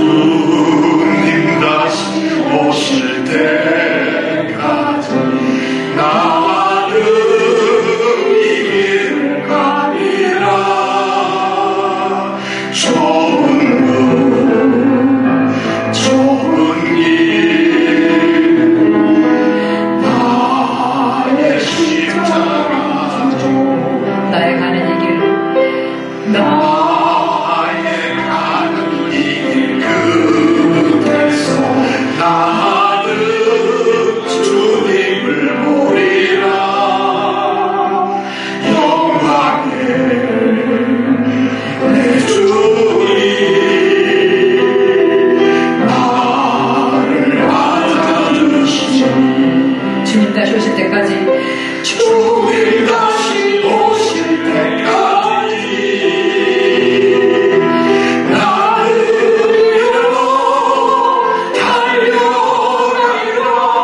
주님 다시 오실 때까지 나는 이 길을 가리라. 좁은 길 나의 십자가 나의 가는 이 길 나의 가는 이 길 끝에서 나는 주님을 보리라. 영광의 내 주님 나를 받아주시니 주님 다시 오실 때까지 주님 다시 오실 때까지 나를 믿어 달려가리라.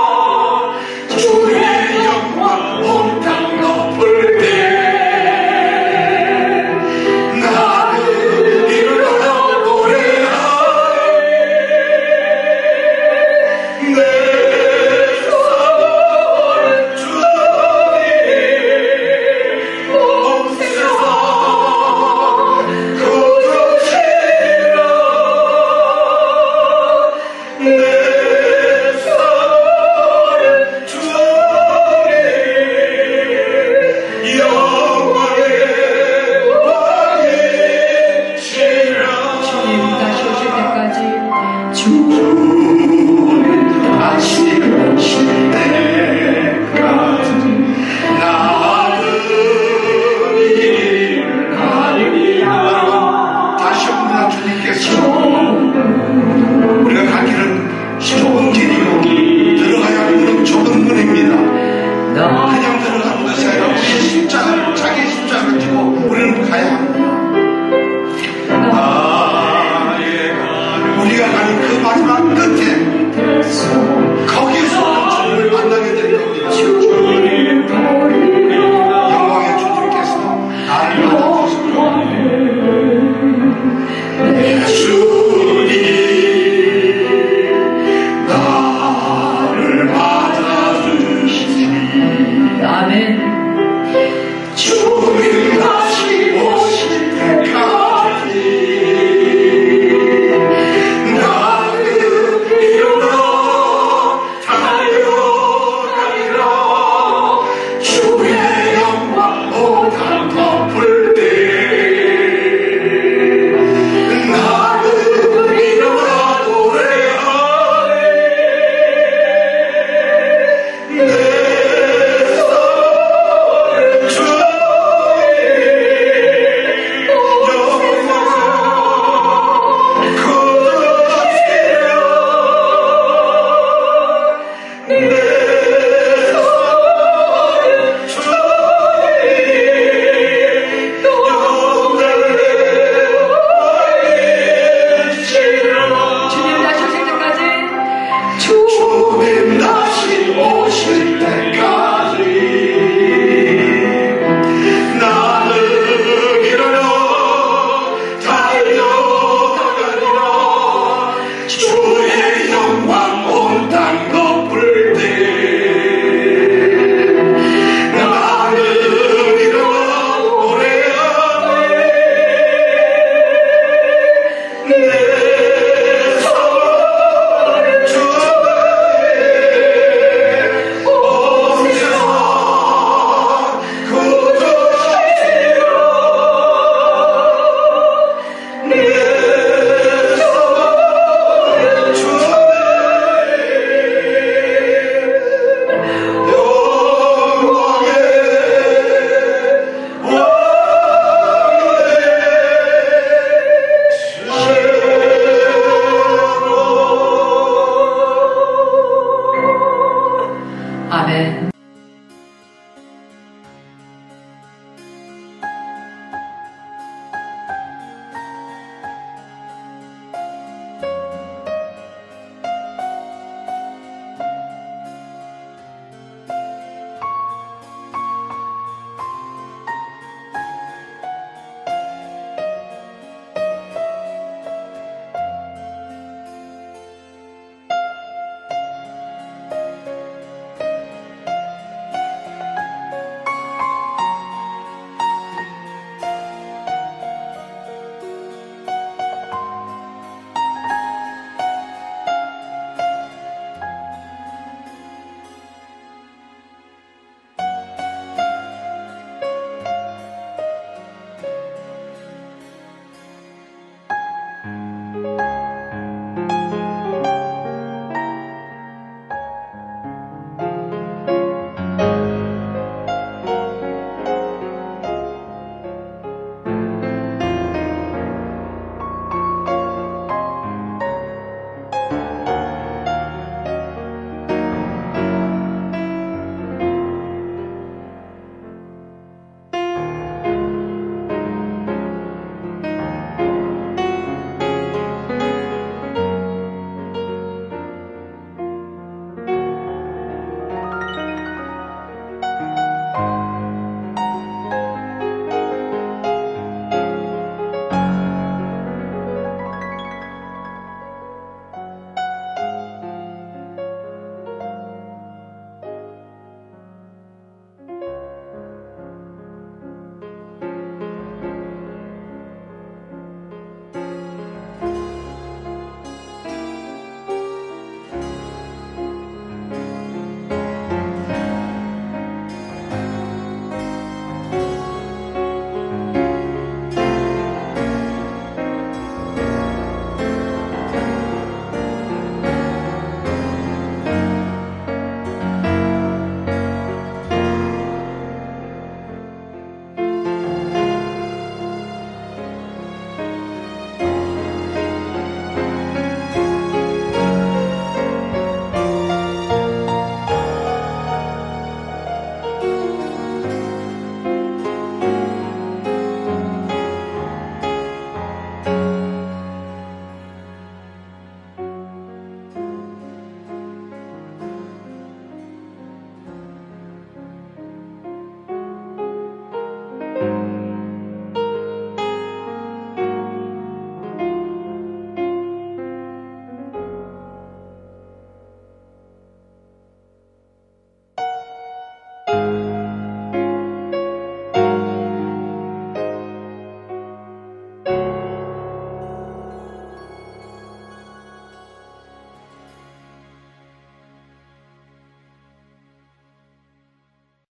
주의 영광 온 땅 덮을 때 나를 일어나 노래하리. 내 사랑은 주님 온 세상 거두시라. 내 사랑은 주님 영광의 왕이시라. 주님 다시 오실 때까지 다시 오실 때까지 나는 이 길을 가리라. 다시 옵니다. 주님께서 우리가 갈 길은 좁은 길이요 들어가야 하는 길은 좁은 문입니다. 그냥 들어가는 것이 아니라 우리 십자가를 자기 십자가를 지고 우리는 가야 합니다. 우리가 가는 그 마지막 끝에